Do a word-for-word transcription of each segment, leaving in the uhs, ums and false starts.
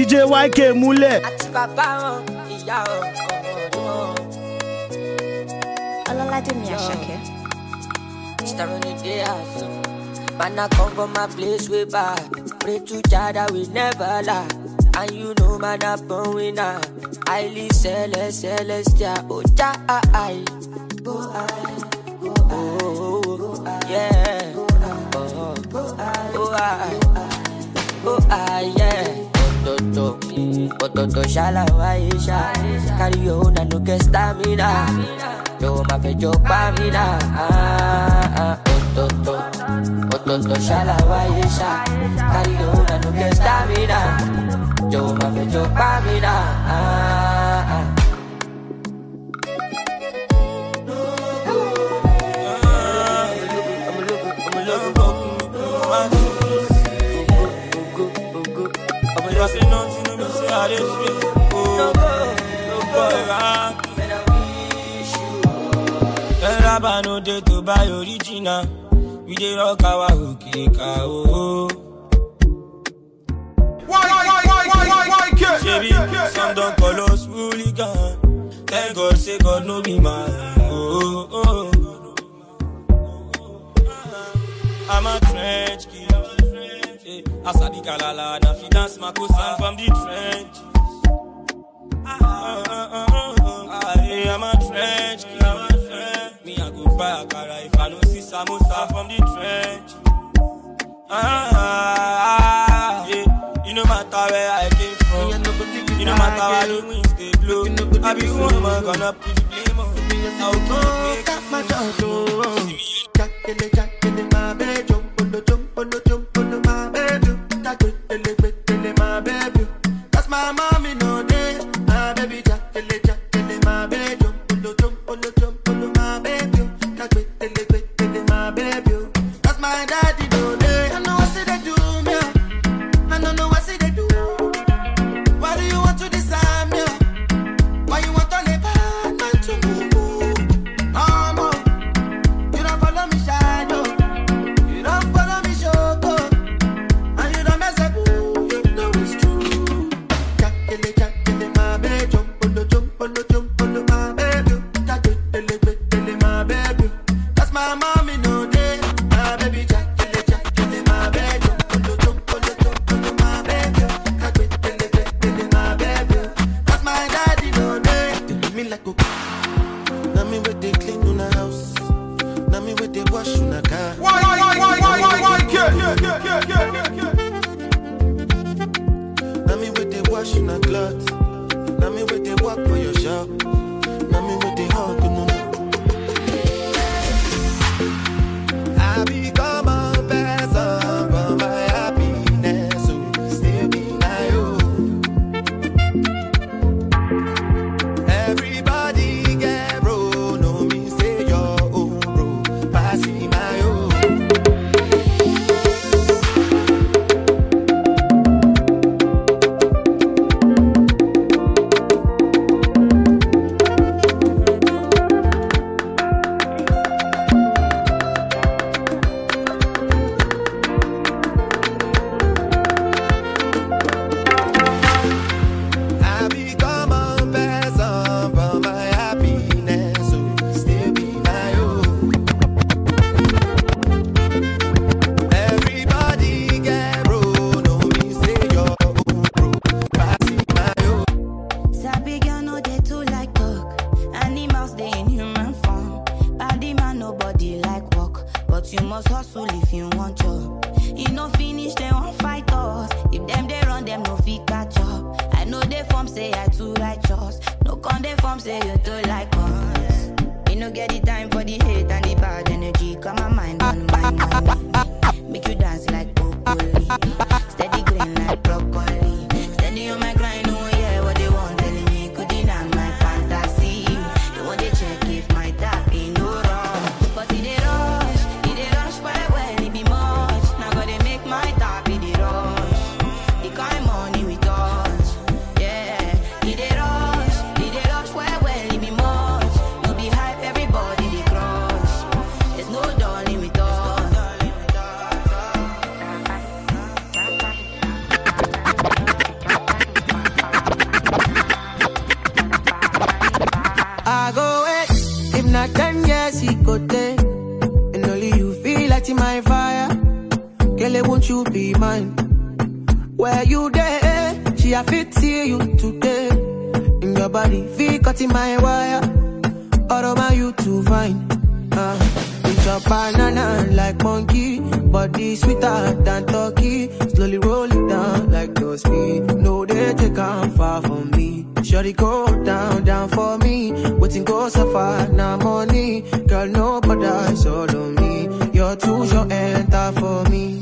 J Y K múlẹ̀. Àti bàbá wọn, ìyá wọn, ọmọ wọn. Ọlọ́ládé Àṣàkẹ́. Starting the day out. Man, I come from my place way back. Pray to Jah that we never lie. And you know, man, I born winner. Highly celest, celestial. Oh, Jah, I, I. Oh, I. Oh, oh, yeah. Oh, oh, I. Oh, I, yeah. Ototo, ototo, shala, why, sha. Carry your own and no get stamina. Yo, ma fe yo pa mina. Ah, ah, ototo, ototo, shala, why, sha. Carry your own and no get stamina. Yo, ma fe yo pa mina. Ah, ah. Rabba no dey to buy original. We dey rock our okay cow. Why, why, why, why, why, why, kid? Shebi, some don't call us hooligan. Thank God, say God no be man. Oh, oh, oh. I'm a trench kid. Asadi Kalala, na fi dance Makosan from the trench. Ah, ah, ah, ah, ah. I'm a trench kid. Me I go buy a car if I don't see samosa from the trench. Ah, ah, yeah. You no matter where I came from. You no matter where the winds they blow. I be woman gonna put the blame on me. I'll go make my job. Jackele, jackele, my baby, jump on the jump on the jump on the my baby. Jackele, jackele, my baby. That's my mommy no day. My baby, jackele, jackele, my baby, jump on the jump on the jump on the my baby. Jackele, jackele, my baby. That's my daddy no day. I know what say they do me. I don't know what say they do. Why do you want to disarm me? Why you want to live bad man to move? I'm on. You don't follow me shine, no. You don't follow me show, go. And you don't mess up, you know it's true. Jackele, jackele, my baby, jump on the jump on the jump on the my baby. Jackele, jackele, my baby. That's my mommy no day. My baby, jackele, jackele, my baby, jump on the jump on the jump on the my baby. Jackele, jackele, my baby. That's my daddy no day. They do me like a now me with they clean on the house. Now me with they wash on the car. Why, why, why, why, why, why, why, kid? Now me with they wash on the cloth. Now me with they walk for your shop. Now me with they hug on the I become a person for my happiness. So still be my own. Everybody get bro. No me say your own bro. Passing my own. I become a person for my happiness. So still be my own. Everybody get bro. No me say your own bro. Passing my own. Sabi girl no dey too like talk. Animals dey in human form. Body man nobody like walk, but you must hustle if you want job. You no finish they won't fight us. If them they run them no fit catch up. I know they form say I too righteous. No con they form say you too like us. You no get the time for the hate and the bad energy. Come my mind on my mind. Make you dance like broccoli. Steady green like broccoli. Steady on my grind, oh yeah, what they want telling me could deny my fantasy. They want to check if my tap ain't no wrong. But it they rush, it they rush well, well, it be much. Now gotta make my tap it they rush. The kind money we touch, yeah. It they rush, it they rush well, well, it be much. No be hype, everybody they crush. a ten years he go take. And only you feel like my fire. Girl, won't you be mine? Where you there? She a fit see you today. In your body, feel cut in my wire. All over you to find. Uh, it's a banana like monkey. Body sweeter than turkey. Slowly roll it down like those speed. No, they take on far from me. Shorty go down, down for me. Waiting go so far, now money. Girl, nobody solo me. You're too short, enter for me.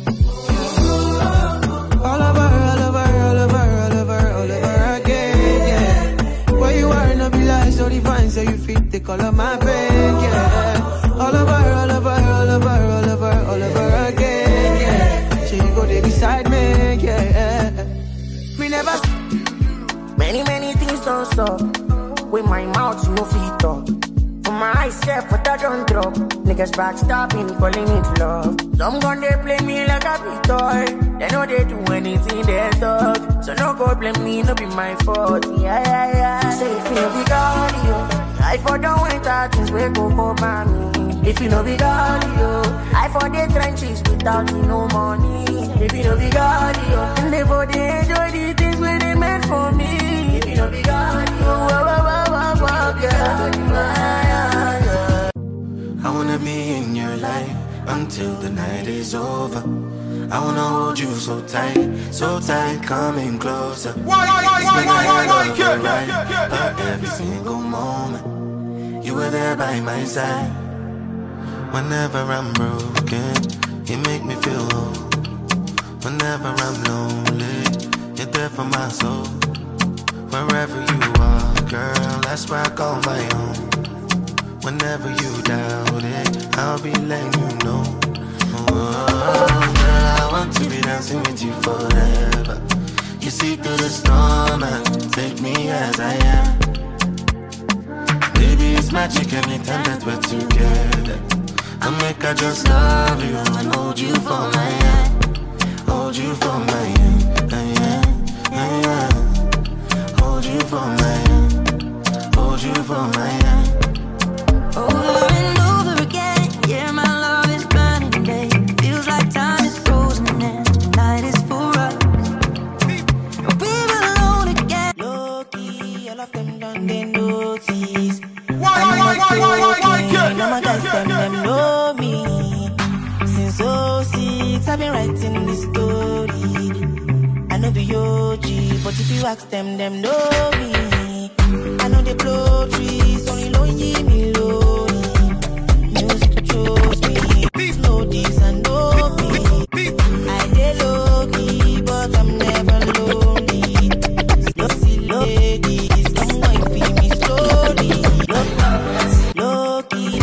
All over, all over, all over, all over, all over again, yeah. Where you are, no be like, so divine, so you fit the color my bed, yeah. All over, all over, all over, all over, all over again, yeah. So you go there beside me, yeah. Me never. Many, many things don't stop. With my mouth, no feet talk. For my eyes, yeah, but I don't drop. Niggas backstabbing, calling it love. Some gun they play me like a big toy. They know they do anything they talk. So no go blame me, no be my fault. Yeah, yeah, yeah. Say if you no be cardio, I for don't wait that things we go for mommy. If you no be cardio, I for the trenches without no money. If you no be cardio, and they for they enjoy the things when they meant for me. If you no be cardio, wah, wah, wah, wah, wah, girl. I wanna be in your life until the night is over. I wanna hold you so tight, so tight, coming closer. Why, why, why, why, why, why, why, why, but every single moment, you were there by my side. Whenever I'm broken, you make me feel whole. Whenever I'm lonely, you're there for my soul. Wherever you are, girl, that's where I call my own. Whenever you doubt it, I'll be letting you know. Oh, girl, I want to be dancing with you forever. You see through the storm and take me as I am. Baby, it's magic anytime that we're together. I make I just love you and hold you for my hand. Hold you for my hand, hand, hand. Hold you for my hand. Hold you for my hand. Over and over again, yeah, my love is burning today. Feels like time is frozen and the night is for us. We're alone again. Low-key, all of them done they notice. why, why, why, why, why, None of my guys, them, them know me. Since oh six, I've been writing this story. I know be O G, but if you ask them, them know me. I know they blow trees, only lonely me low. Music chose me, know this and know me. I dey low key, but I'm never lonely. Slow, see ladies, come on, feel me slowly. Low, low key,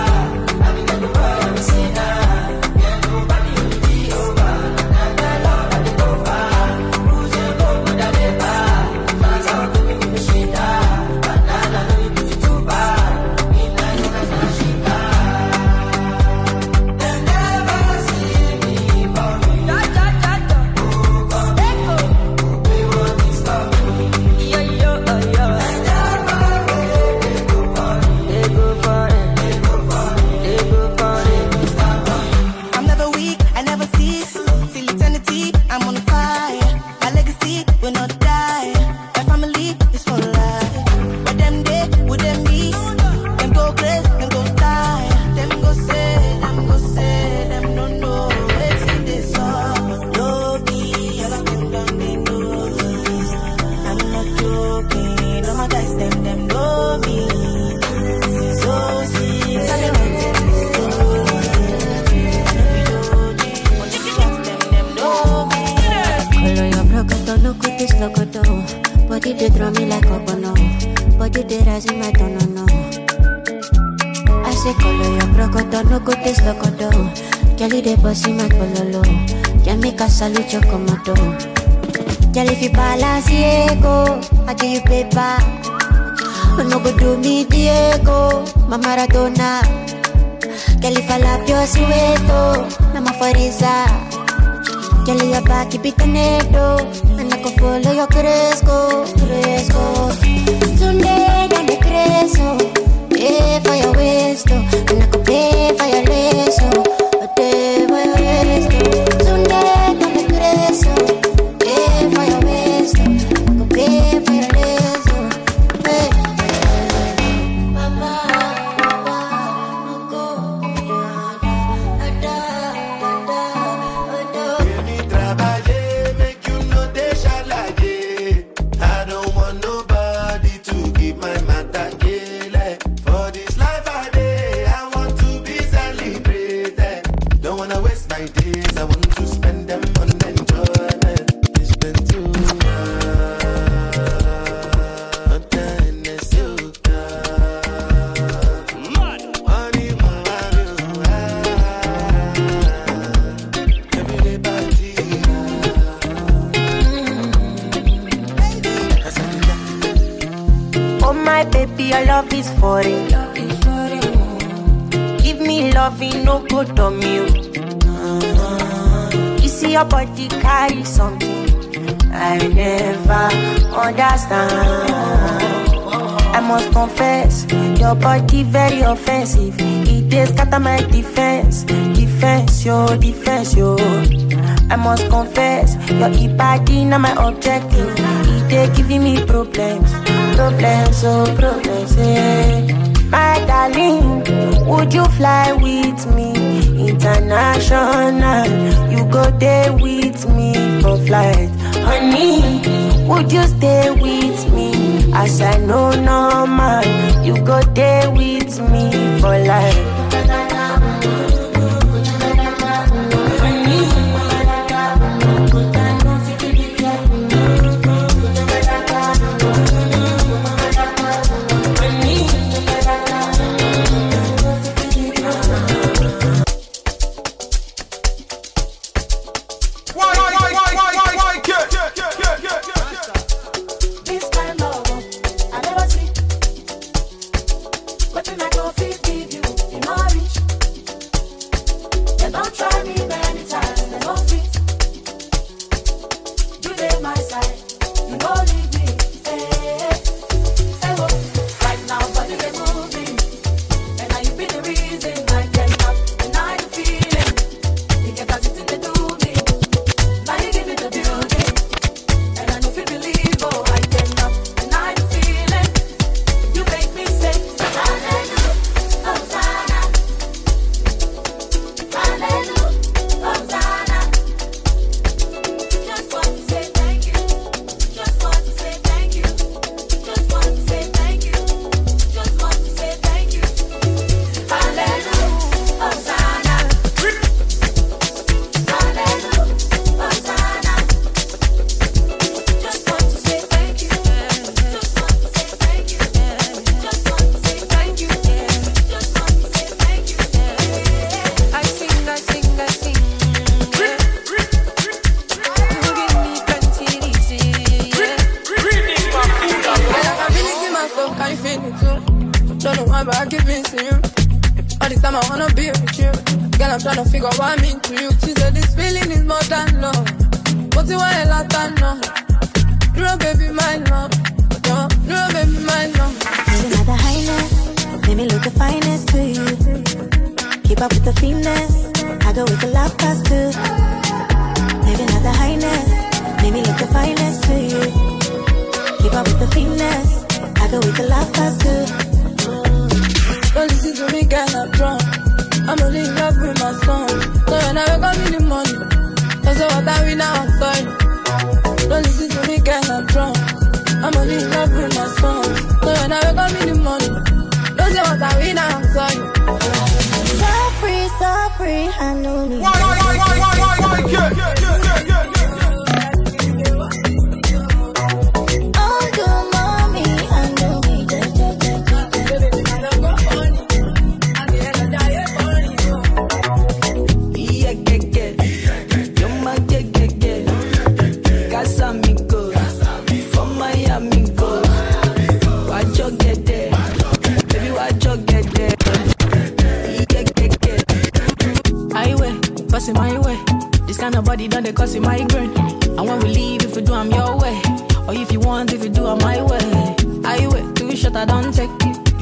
body they draw me like a bono. Body they rise in my tone, no. I say color your crocodile, no go taste locodo. Kelly they bossy my pololo. Can make a salute your comodo. Kelly if you balance Diego, I give you paper. No go do me Diego, my Maradona. Kelly fall up your sueto, na mafariza. Kelly your back keep it neto. And I can follow your cresco, cresco. Sunday, then the cresco. pay for your waist, oh. And I could pay for your lace, oh. But pay for your waist, oh. Tonight, I'm the grace, oh. Pay for your waist, oh. I could pay for your lace, oh. Pay for your waist, Papa, Papa, no go. Ada, ada, ada. You need trabaje, make you know they shall like it. I don't want nobody to give my matter kill. For this life I day, I want to be celebrated. Don't wanna waste my days, I want to spend them on enjoyment. It's been too long, not done as you got. Money, money, every day party. Oh my baby, your love is foreign. Give me loving, no good on you. You see your body carry something I never understand. I must confess, your body very offensive. It is scatter my defense, defense, your defense, yo. I must confess, your body not my objective. It is giving me problems, problems, oh problems, yeah. My darling, would you fly with me international? You go there with me for flight, honey. Would you stay with me? As I know normal, you go there with me for life.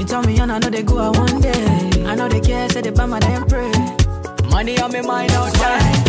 tell me and I know they go out one day. I know they care, say they buy my damn pray. Money on me mind all time.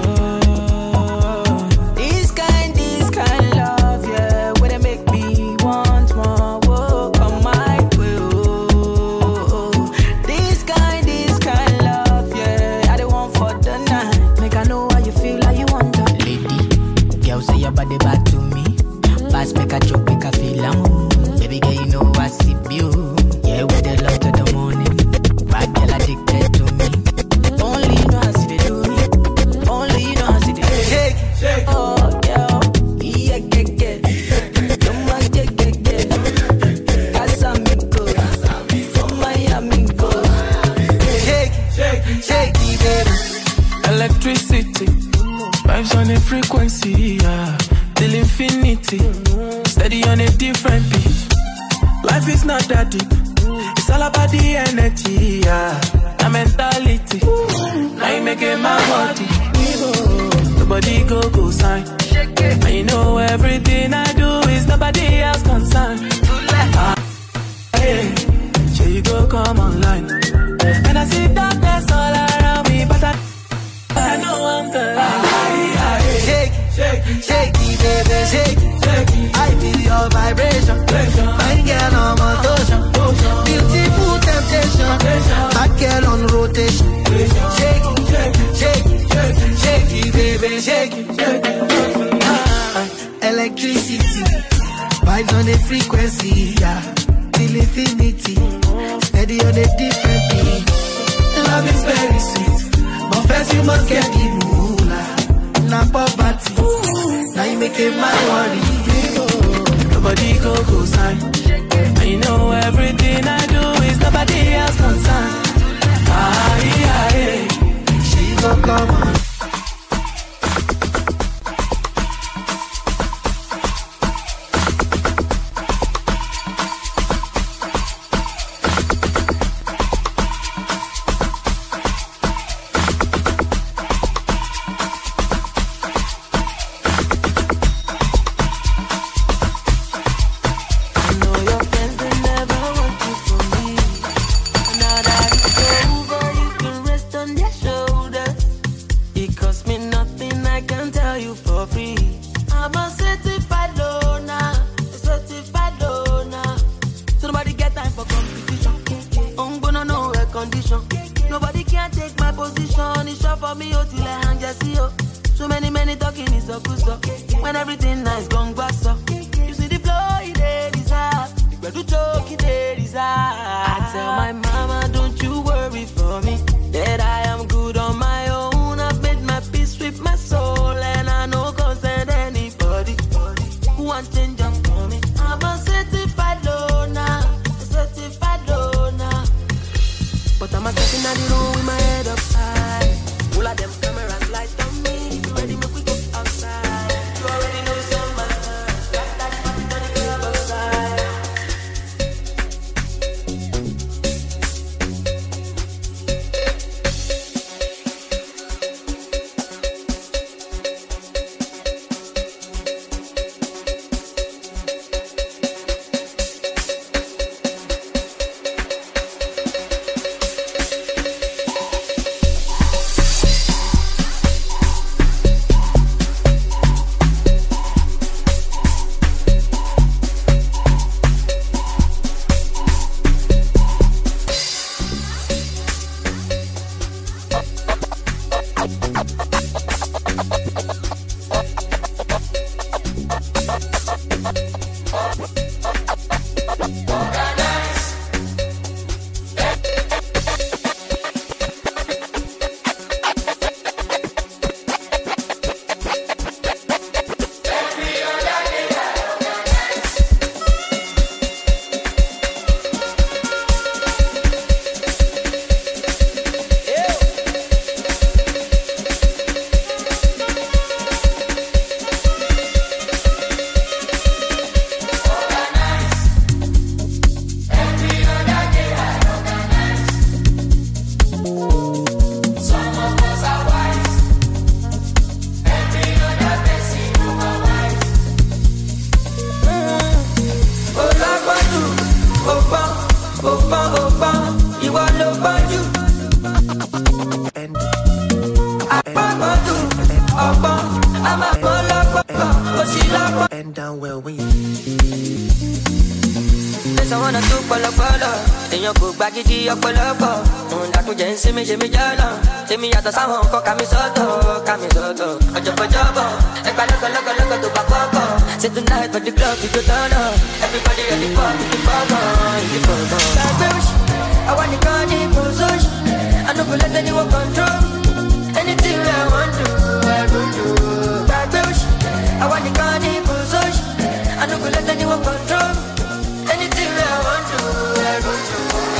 This kind, this kind love, yeah, where they make me want more. Whoa, come my way. Oh, this kind, this kind love, yeah, I the one for the night. Make I know how you feel, how you want to. Lady, girl say your body bad to me. Pass make a choke, make a feel am. Baby girl, you know I see you. Yeah, with the love to the morning. Bad girl addicted to me. Only you know I see they do me. Only you know I see they do me. Shake, shake. Oh, girl. Yeah, get, get. Don't mind, get, get, get. Casamigos. From Miami, go. Shake, shake, shake, baby. Electricity. Vibes on a frequency, yeah. Till infinity. Steady on a different beat. Life is not that deep. It's all about the energy, yeah. The mentality. Now you make it my body. The body go go sign. And you know everything I do is nobody else concerned. Ah, hey, sure you go come online. And I see darkness all around me, but I, I know I'm the light. Shake, shake, shake, baby, shake. I feel your vibration. My girl on motion. Beautiful temptation. My girl on rotation. Shake, shake, shake, shake, baby, shake. Electricity. Vibes on the frequency, yeah. Till infinity. Steady on a different beat. Love is very sweet, but first you must get the moolah. Not poverty. Now you make it my worry. Nobody go go sign. And you know everything I do is nobody else concerned. Ah, yeah, yeah. She go come on. And down well when you. There's a one or two polo polo. Then you go back it up polo polo. That to Jensi me Jimmy Jala. Tell me at the sound of Camisoto, Camisoto. A job a job. A colour colour colour to Bacoco. Say tonight for the club you go turn up. Everybody at the party, the papa, the papa. I want the cardi position. I don't go let anyone control. Anything I want to, I will do. I want the cardi position. I don't go let anyone control. Anything I want to, I will do.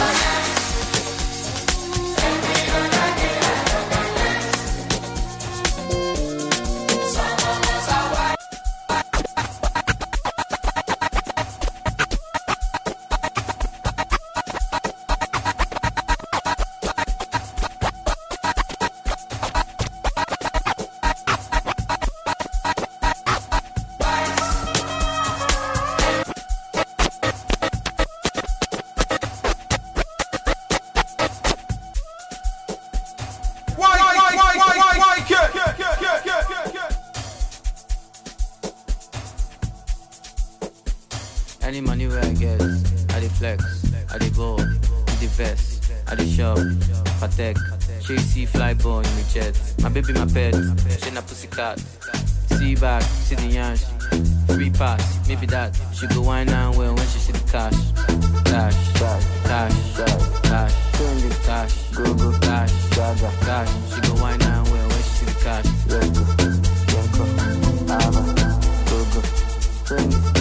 Any money where I get, I dey flex, I dey ball, I dey vest, I dey shop, Patek, she see fly ball in the jet. My baby, my pet, she na pussycat. See back, see the yansh, free pass, maybe that. She go wine and well when she see the cash. Cash, cash, cash, cash, cash, go go, cash, cash. She go wine and well when she see the cash. Let's go, Yanko, Ava, go go, trendy.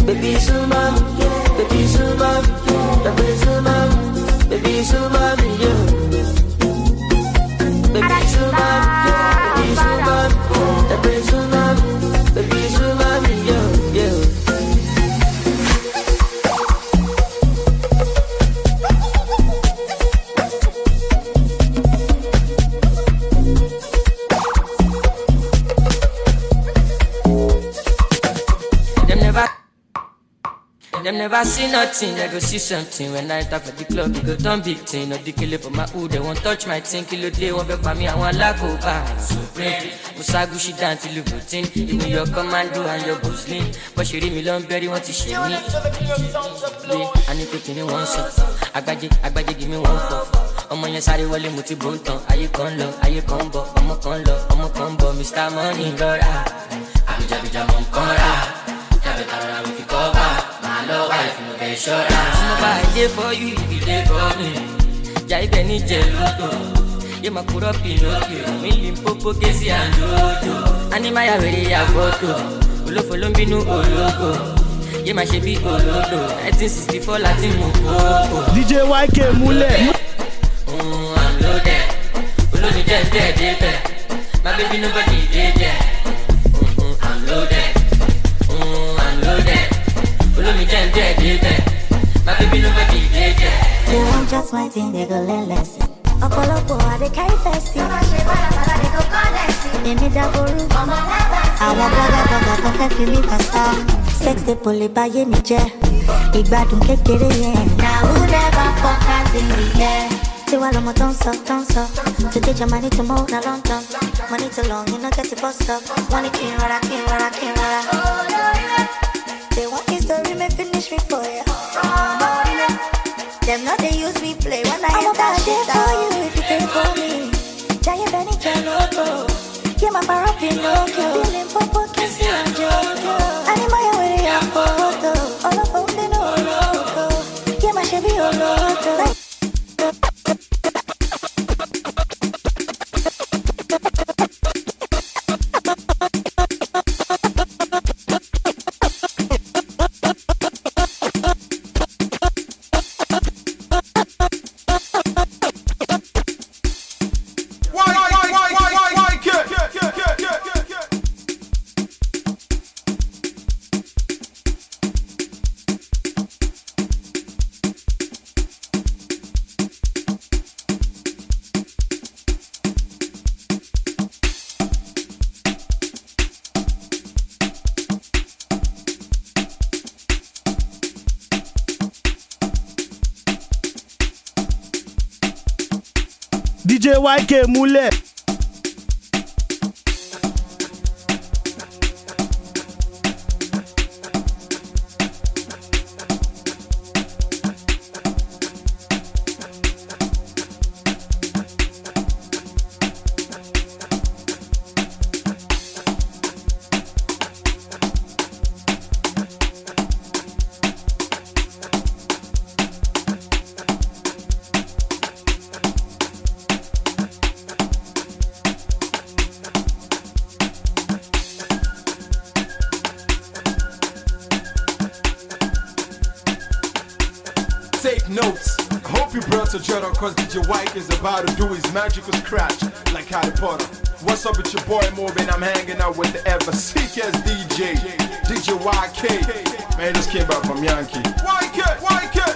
Baby, so mommy, yeah. never see nothing, I go see something. When I enter for the club, you go done big thing. No dickle for my hood, they won't touch my thing. Kilo day, one back by me, I want lack of bar. Supreme, Musagushi down till you routine. Even your commando and your boosling. But she read me long, very want to share me. I need to give me one shot. I got it, I got it, give me one cup. Ọmọ yẹn sáré wọlé mo ti bó ń tán. Ayé kan lọ, ayé kan bọ̀. Ọmọ kan lọ, ọmọ kan bọ̀. Mister Money lọ́ra. Àbíjàbíjà mọ̀ ń kán ra. Jábẹ̀ tààrà mi fi kọ́ bá. Màá lọ wá ìfúnnu bẹ̀ ṣọ́ra. Mo bá dé for you, if you dey for me. Jà ibẹ̀ ní jẹ̀ lódò. Yé máa kúrọ́ Pinocchio. Mi Limpopo Késì àjòjò. Ánímáyà wèrè yà fọ́tò. Olófo ló ń bínú ológo. Yé máa ṣe bí olódò. nineteen sixty-four láti mú kókó. D J Y K múlẹ̀. I'm loaded. Olómi jẹ́ ń bẹ́ẹ̀ débẹ̀. My baby nobody dey there. I'm loaded. I'm loaded. Olómi jẹ́ ń bẹ́ẹ̀ débẹ̀. My baby nobody dey there. They want just my thing, they go learn lesson. Ọ̀pọ̀lọpọ̀ àdé carry festive. Ọmọ ṣe bàlàbàlà they go connect. Èmi dàgbòrú. Ọmọ lágbà. Àwọn bọ́gàbọ́gà tó fẹ́ fi mí kàṣá. Sex dey poli báyé mi jẹ́. Ìgbádùn kékeré yẹn. Na who never fuck as in the air. Tiwa lomo don't stop, don't stop. To teach your money to move na London. Money too long, you know get to bust up. Money can't rara, can't rara, can't rara. They want history, may finish me for ya. Them not they use me play when I am that shit for you if you pay for me. Giant Benny Jaloto. Yeah, my bar up in Pinocchio. Limpopo Késì àjòjò. Ánímáyà wèrè yà fọ́tò. Olófo ń bínú ológo. Yeah, my Chevy ológo. D J Y K múlẹ̀. Take notes. I hope you brought a jotter cause D J Wyke is about to do his magical scratch like Harry Potter. What's up with your boy Morbin? I'm hanging out with the ever sick as D J, D J Y K. Man, just came back from Yankee. Y K, Y K.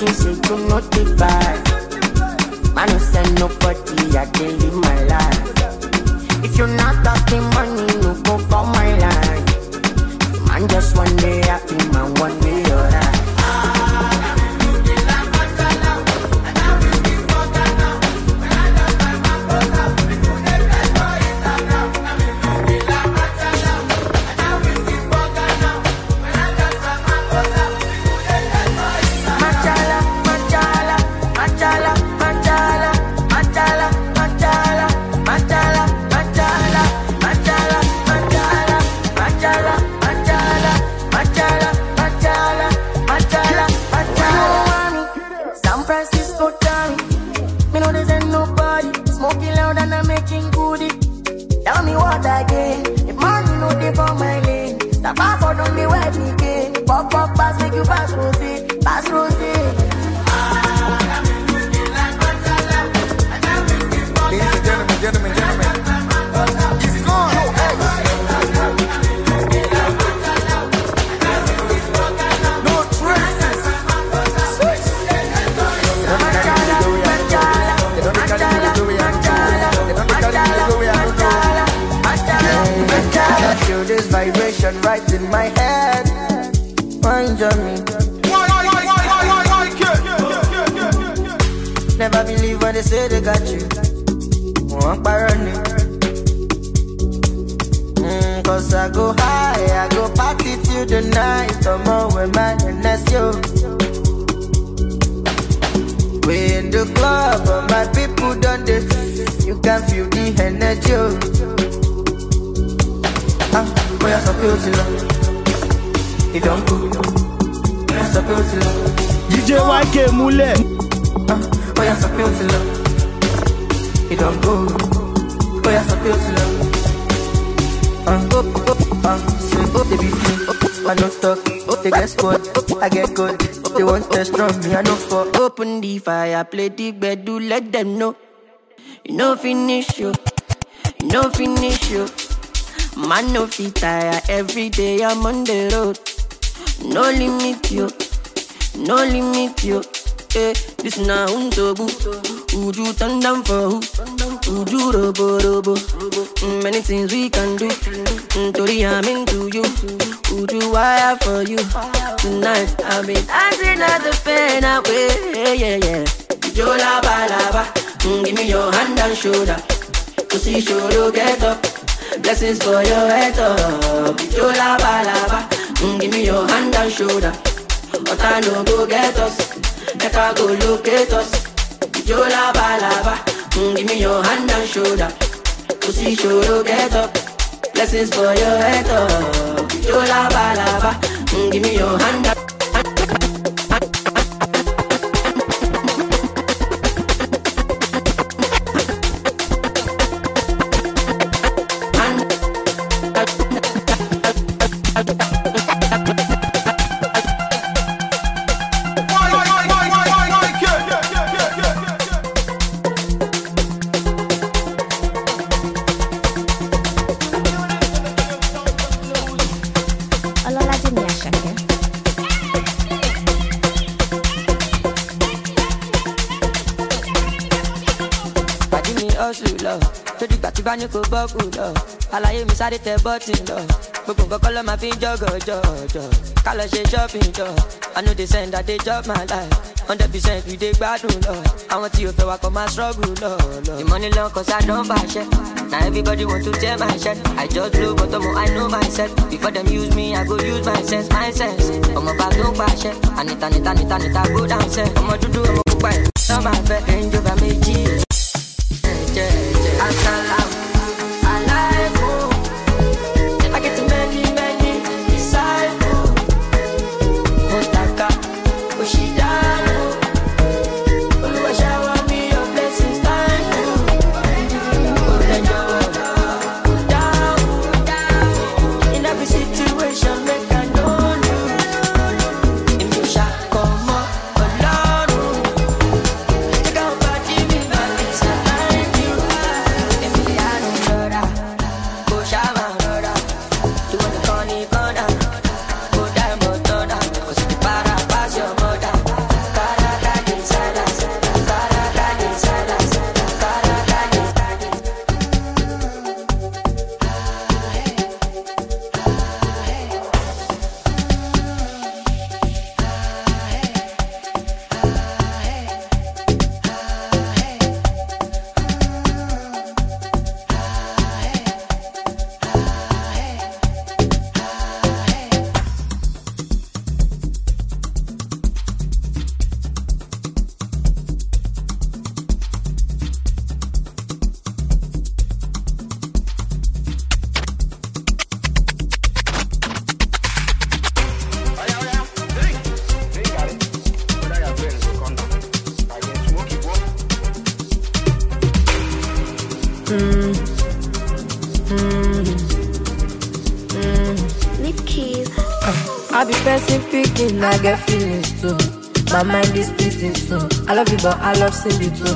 waiting, say to notify. Man, no send nobody, I can live my life. If you're not talking money, no go for my life. Man, just one day happy, man, one day alright. Pass Rosie, pass Rosie. Ladies and gentlemen, gentlemen, gentlemen, it's gone. No traces. I feel this vibration right in my head. Mind me. Never believe when they say they got you. One paranoid. Mm, Cause I go high, I go party till the night. Come on with my N S yo. We in the club, but my people done this. You can feel the energy. Ah, boy, I'm so beautiful. It don't go. I'm so beautiful. D J Y K Mule. Oh, you're so beautiful. It don't go. Oh, you're so beautiful. Uh, oh, oh, uh, say, oh, they be free. Oh, I don't talk. Oh, they get squad. I get good. They want test from me. I know for. Open the fire, play the bed, do let them know. You know finish you. You know finish you. Man, no fit tire. Every day I'm on the road. No limit you. No limit you. Eh, this na untobu. Uju turn down for who? Uju robo robo. Mm, many things we can do. Mm, Tori, I'm into you. Uju wire for you. Tonight I'll be dancing at the pen away. Yeah, yeah, yeah. Uju laba laba. Mm, give me your hand and shoulder. Pussy shoulder get up. Blessings for your head up. Uju laba laba. Mm, give me your hand and shoulder. But I know go get us. Let her go locate us. Yo lava lava. Mm, give me your hand and shoulder. Pussy shoulder get up. Blessings for your head up. Yo lava lava. Mm, give me your hand and ní kò bọ́kù lọ àlàyé mi sáré tẹ bọ́tì lọ gbogbo nǹkan kọ́ ló máa fi ń jọ́gọ̀ jọ̀jọ̀ ká lọ ṣe shopping jọ I know they send that they chop my life hundred percent we dey gbádùn lọ àwọn tí o fẹ́ wa kọ́ máa struggle lọ lọ. The money long cause I don fashion na everybody want to tear my shirt I just blow but omo I know myself before them use me I go use my sense my sense ọmọ bá tó ń pàṣẹ anita nita nita nita go down sẹ ọmọ dúdú ọmọ pupa ẹ̀ náà máa fẹ́ ẹ̀ńjọ́ bá méjì ẹ̀jẹ̀ ẹ̀jẹ̀ asálàmù. Mm. Mm. Mm. Leave keys. I be person picking, I get feelings too. My mind is splitting too. I love you, but I love Cindy too.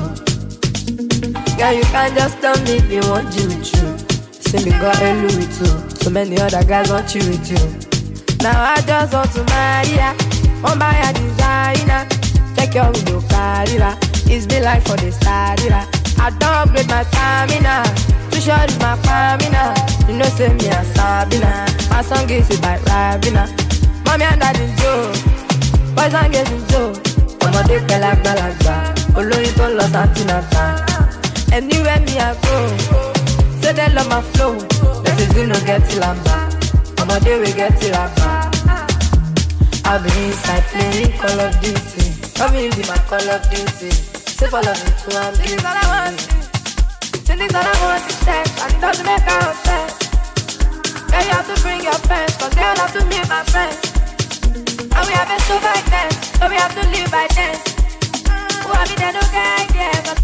Girl, you can't just tell me if you want Jimmy Choo. Cindy got a Louis too. So many other guys want you with you. Now I just want to marry ya. Want buy a designer. Check your window, carriera. It's been like for the starter. I don't upgrade my stamina. Too short is my stamina. You know, say me a Sabina. My song is it by Rabina. Mommy and daddy Joe. Boys and girls in Joe. Ọmọdé pẹ̀lú àgbàlagbà. Olórin tó lọ Santinata. Anywhere me I go. Say they love my flow. This is you no get till I'm back. Ọmọdé we get till I'm back. I've been inside playing Call of Duty. Coming with my Call of Duty. Say follow me to I'm This is all I want. This is all I want is sex. And it doesn't make our sense. Girl, you have to bring your friends. Cause they all have to meet my friends. And we have a show by then. So we have to live by then. Who have been there no guy there. But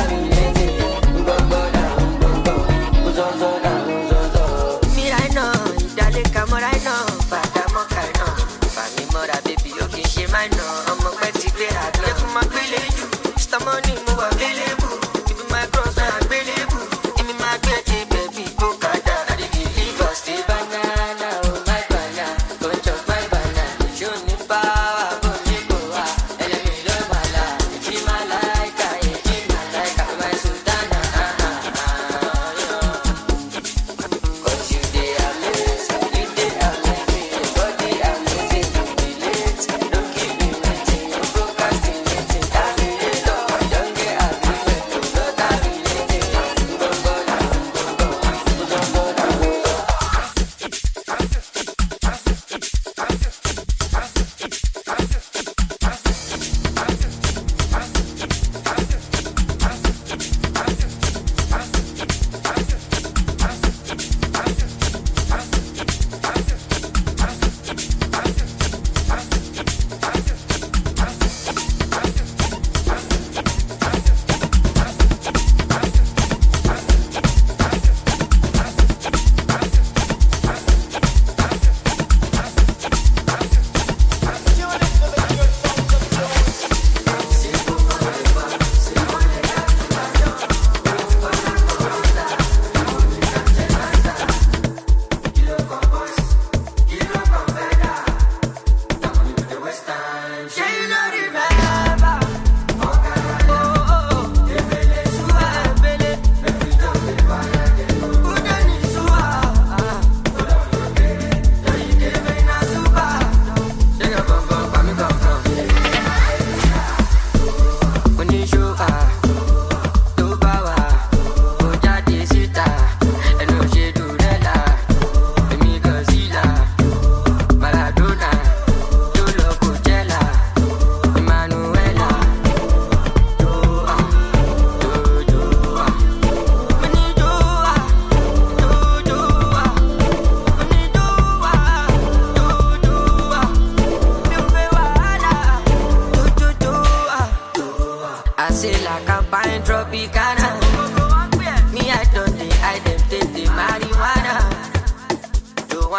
I know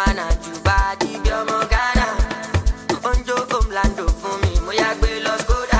wanna do body, be a Morgana. Onjo Omlando for me, Moya Gbe Los Goda.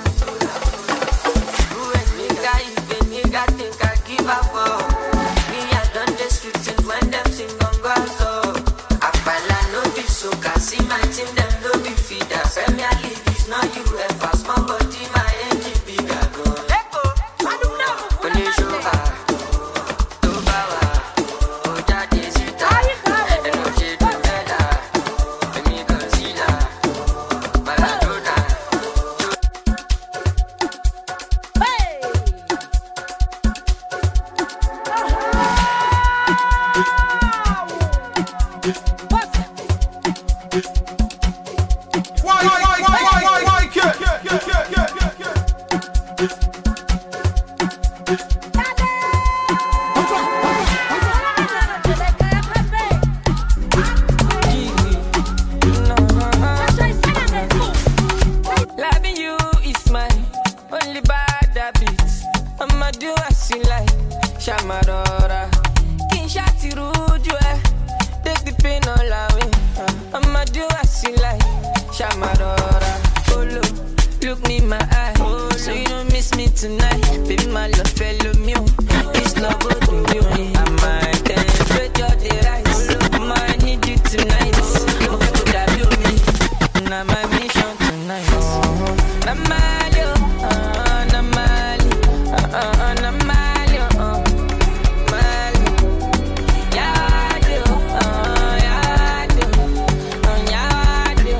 Who and nigga, even nigga think I give up for. Me, I done the street things when them sing on God, so. Apala no be so, can see my team, them no be feeder. Premier League is not U F A, small body, my engine bigger gun. Echo, I don't know. When you show her, to Bawa, Oja Desita, and Oje Duvela, and me Godzilla, Maradona. Why, why, why, why, why, why, why, kid? Yeah, yeah, yeah, yeah, yeah. Loving you is my only bad habit. I'ma do as you like, Shamadora. King Shati Rujue, take the pain all away. I'ma do as you like, Shamadora. Follow, look me in my eye, so you don't miss me tonight. Baby, my love fellow me. This love will do you. I might temperature the rise. I might need you tonight. Look at that beauty. Now my mission tonight. Namali, uh, Namali, uh, uh, Namali, uh, Mali. Yadu, uh, Yadu, uh, Yadu.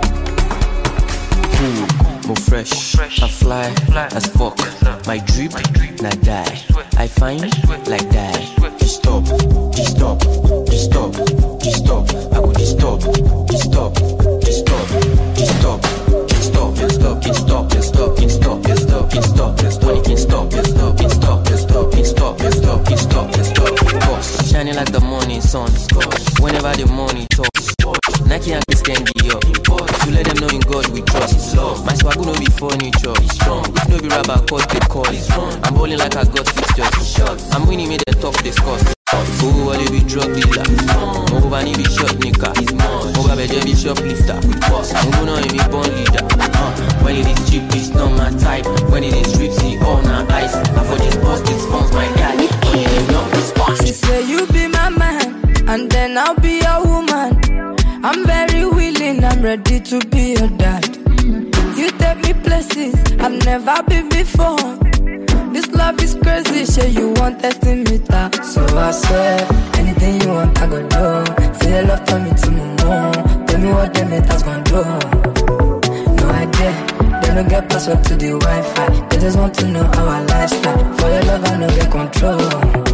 More fresh, I fly, as fuck. My drip, not die. I find like that. Just stop, just stop, just stop, just stop. I will just stop, just stop, just stop, just stop, just stop, just stop, just stop, just stop, just stop, just stop, just stop, just stop, just stop, just stop, just stop, just stop, just stop, just stop, just stop, just stop. Shining like the morning sun. Whenever the morning talks, Nike and Chris can be up. To let them know in God we trust. My swag no be furniture. If no be rubber, cause they call it. I'm bowling like I got fixtures. I'm winning, made them talk discuss. Who will be drug dealer? Who will be shot nigga? Who will be shoplifter? Who know him be born leader? When it is cheap, it's not my type. When it is stripsy, all not ice. I for this boss, this phone's my guy. When it is not response. She say you be my man, and then I'll be your woman. I'm very willing, I'm ready to be your dad. You take me places I've never been before. This love is crazy, shit, you want testing me that. So I swear, anything you want, I go do. Say your love, tell me to me more. Tell me what them haters gon' do. No idea, they don't get password to the Wi-Fi. They just want to know our lifestyle. For your love, I no get control.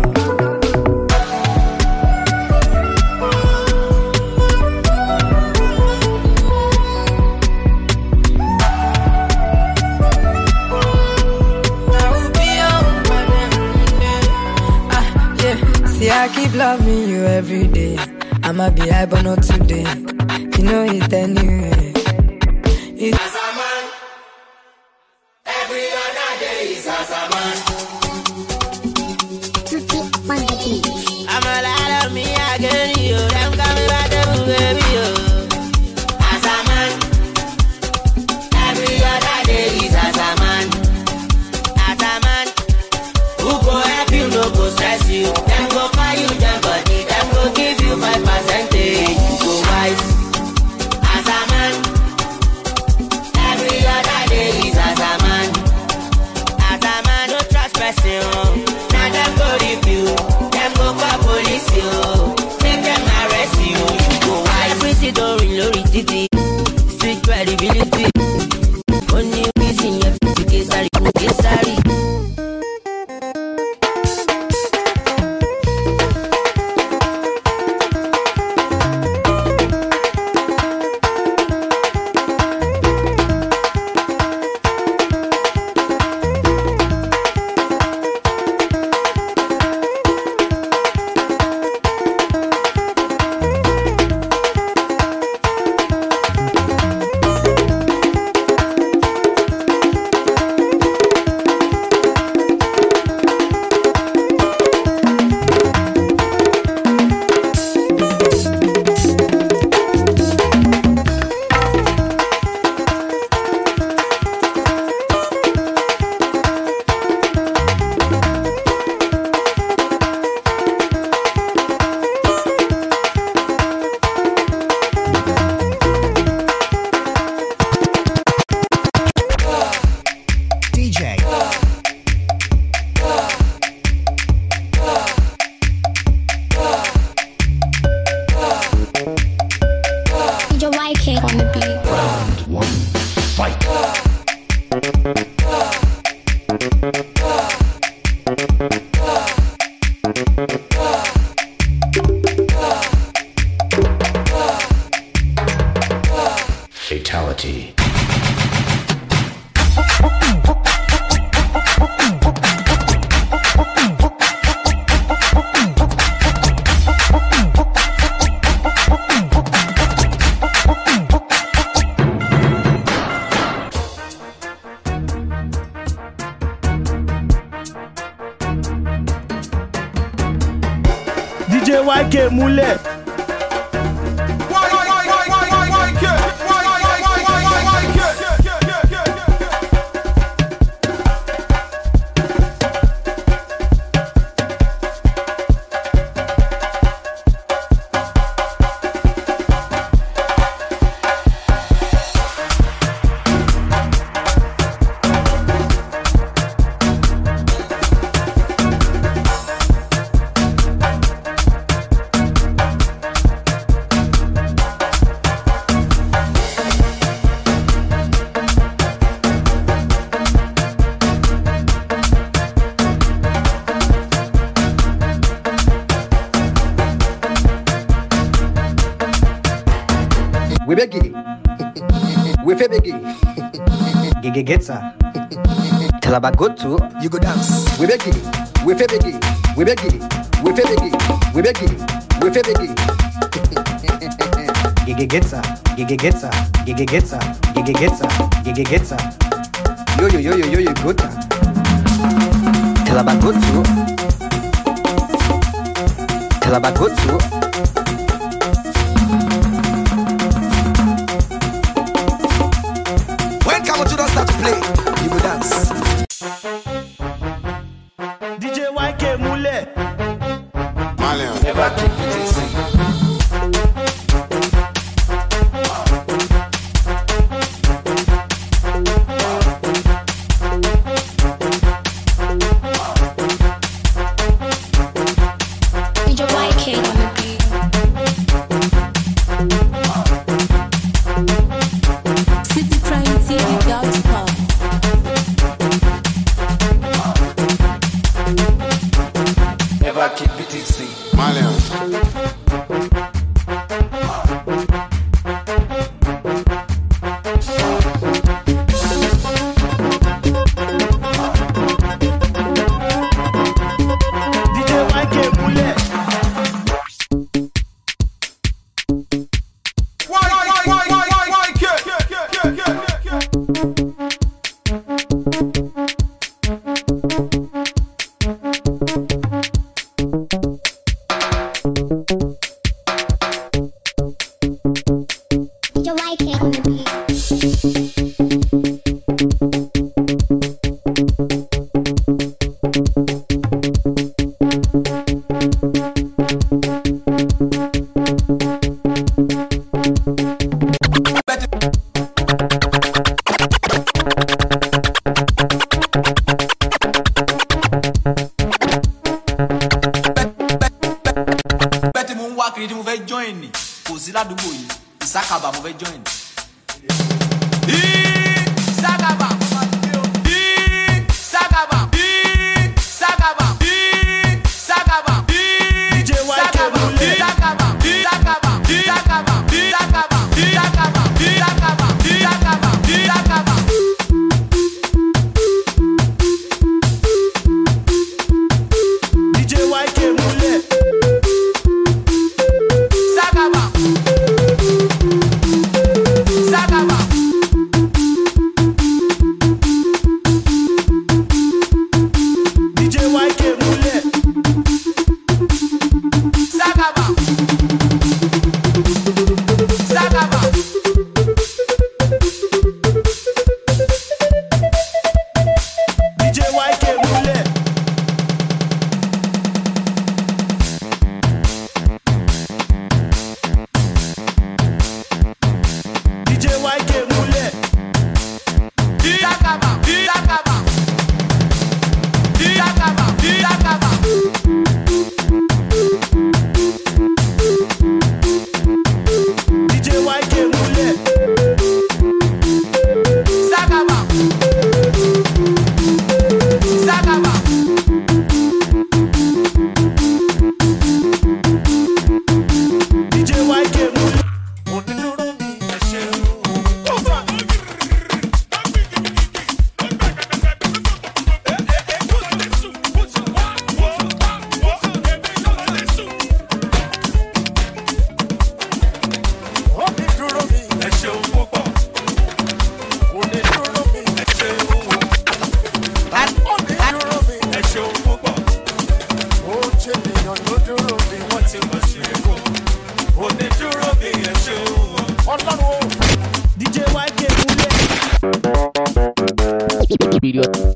See, I keep loving you every day. I'ma be high, but not today. You know it anyway. It's as a man. Every other day is as a man. I'm a lot of me, I get you. Them coming back to baby, yo. As a man. Every other day is as a man. As a man. Who go help you, no go stress you. Them go buy you them body. Them go give you five percentage. You go wise. As a man. Every other day is as a man. As a man, no trust person. Now them go review. Them go call police you. Make them arrest you. You go wise. Everything don't reload it. Street credibility. Only reason you have to get sorry. Get sorry. Fatality. D J Y K múlẹ̀. We begi, we fe begi, gege getsa. Talabagotu, you go dance. We begi, we fe begi, we begi, we fe begi, we begi, we fe begi. Gege getsa, gege getsa, gege getsa, gege getsa, gege getsa. Yo yo yo yo yo yo gota. Talabagotu, talabagotu. To don't start to play, you go dance. D J Y K múlẹ̀. Malian, never keep it easy. D J Y K on the beat. City Prime T V dot com. Never keep it easy. Malian. D J Y K múlẹ̀. D J Y K on the beat. Bẹ́ẹ̀ni mo ń wá kiri tí mo fẹ́ join ni kò sí ládùúgbò yìí ìsákàbà mo fẹ́ join. Ìsákàbà ìsákàbà ìsákàbà ìsákàbà D J Y K múlẹ̀. ìsákàbà ìsákàbà ìsákàbà ìsákàbà ìsákàbà ìsákàbà ìsákàbà ìsákàbà. D J Y K múlẹ̀. Sagaba. Period.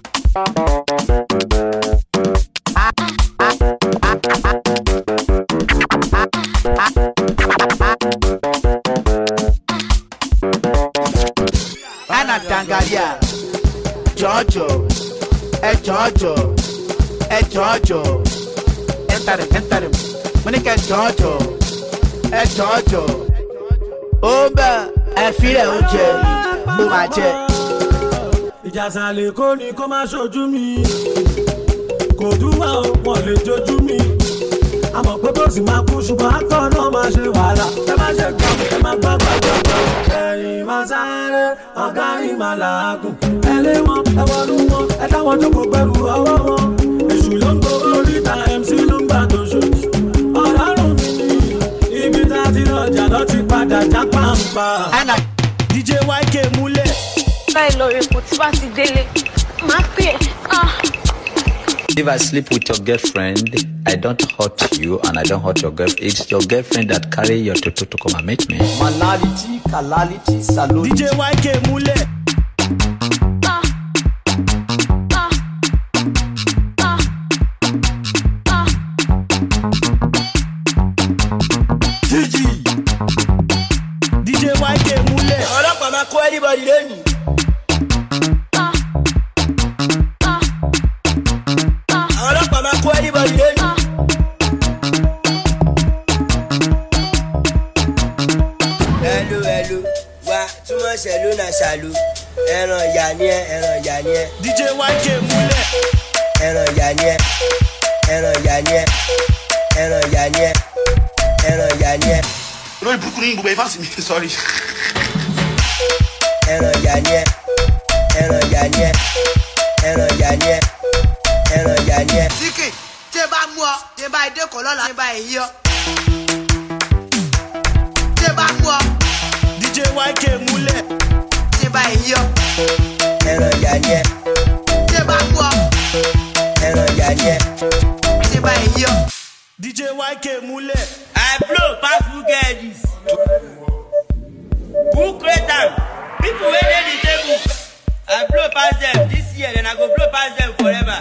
Anna Tangaria, Jojo, eh Jojo, eh Jojo, enter him, enter him. Monica Jojo, eh Jojo, Oba, eh file oje, Bumaje. Ìjàsàlẹ̀ kò ní kó má ṣojú mi, kò dúwà wọn lè jojú mi. Àmọ̀ pé bó sì máa kú ṣùgbọ́n akọ́ náà máa ṣe wàhálà. Ẹ má ṣe gbọ́, ẹ má gbọ́ gbọ́ gbọ́. Ẹ̀yìn máa sáré, ọ̀gá yìí máa làágùn. Ẹ lé wọn, ẹ wọnú wọn, ẹ táwọn jókòó pẹ̀lú ọwọ́ wọn. Èṣù ló ń gbowó oríta, M C ló ń gbà tó ṣòkì. Ọlọ́run mi ní ibi tá a ti lọ́jà lọ́ ti padà já pàǹpà. D J Y K múlẹ̀. Báyìí lọ èkó tí wàá ti délé, máa pè é. If I sleep with your girlfriend, I don't hurt you and I don't hurt your girlfriend. It's your girlfriend that carry your toto to come and meet me. Manality, calality, salute. D J Y K múlẹ̀. D J Y K múlẹ̀. Ọlọ́pàá máa kó anybody lẹ́nu. Hello, hello, wa túmọ̀ ṣẹ̀lú náà ṣàlù. Ẹran ìyá ni ẹ, ẹran ìyá ni ẹ. D J Y K múlẹ̀. Ẹran ìyá ni ẹ, ẹran ìyá ni ẹ, ẹran ìyá ni ẹ, ẹran ìyá ni ẹ. Olórí burúkú ní gbogbo ìfásitì mi, sorry. Ẹran ìyá ni ẹ, ẹran ìyá ni ẹ, ẹran ìyá ni ẹ, ẹran ìyá ni ẹ. Síkì, tí ẹ bá mú ọ, tí ẹ bá ẹ dẹ́kọ̀ lọ́la, tí ẹ bá ẹ yí ọ. Tí ẹ bá mú ọ. D J Y K múlẹ̀. Tí ẹ bá ẹ yí ọ. Ẹran ìyá ni ẹ. Tí ẹ bá mú ọ. Ẹran ìyá ni ẹ. Tí ẹ bá ẹ yí ọ. D J Y K múlẹ̀. I blow pass who get this. Who create am? People wey dey the table. I blow pass them this year, then I go blow pass them forever.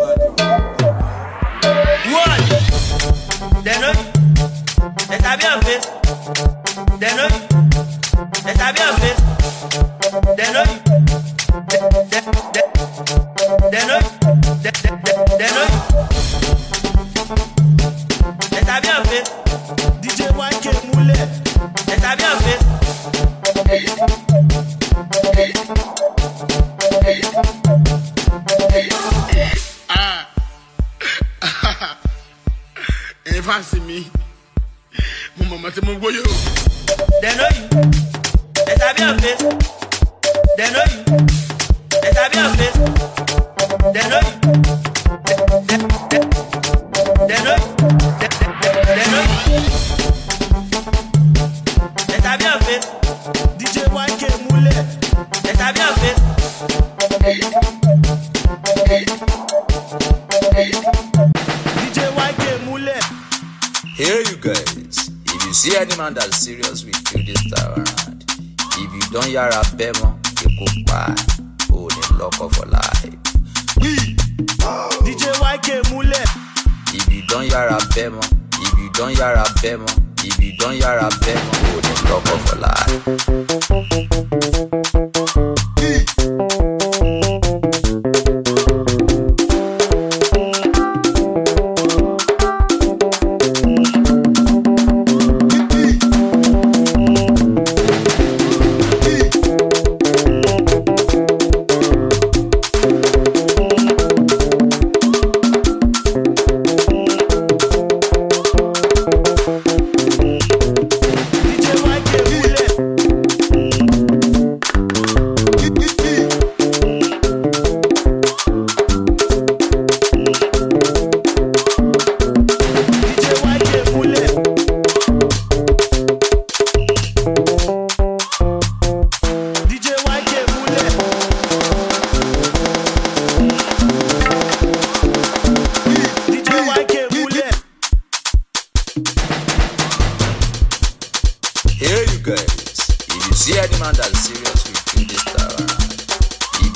One, they know you. They sabi your face. They know you. They sabi your face. They know you. They, they, they, they know you. They, they, they, they know you. They sabi your face. D J Y K múlẹ̀. They sabi your face. Ah. If I see me, Mama, I'm going to go. They know you. They sabi your face. They know you. They sabi your face. They know you. They, they, they, they know you. They, they, they know you. They sabi your face. D J Y K múlẹ̀. They sabi your face. D J Y K múlẹ̀. Here you guys, if you see any man that's serious with you this time around, if you don't hear a bemo, you go buy, oh, they lock up for life. D J Y K múlẹ̀. If you don't hear a bemo, if you don't hear a bemo, if you don't hear a bemo, oh, they lock up for life.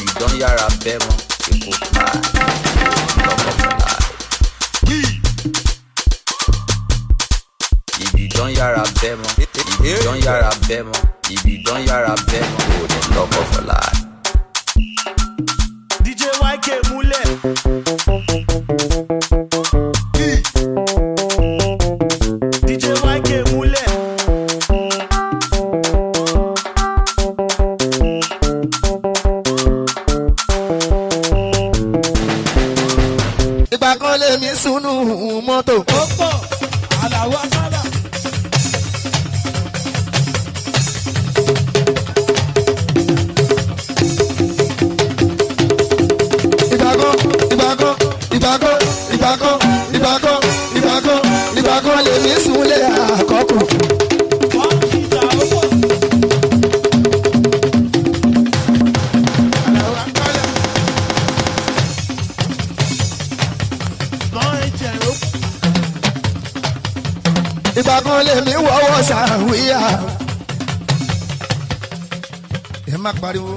you don't hear a bemo, you go fly. Love of your life. If you don't hear a bemo, if you don't hear a bemo, if you don't hear a bemo, oh, the love of your life. D J Y K Mule. D J Y K Mule. Ìgbà kan lèmi sùnú mọ́tò. Ó pọ̀, àlàó àkàlà. Ìgbàkan, ìgbàkan, ìgbàkan, ìgbàkan, ìgbàkan, ìgbàkan lèmi súnlé àkọ́kù. Ìgbàkan lèmi wọ́wọ́ ṣàwíyà. Ẹ má pariwo.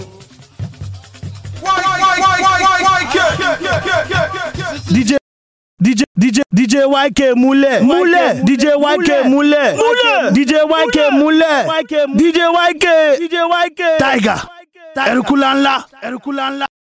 DJ DJ DJ DJ Y K Mule Mule DJ Y K Mule DJ Y K Mule DJ Y K DJ Y K Tiger Erkulanla Erkulanla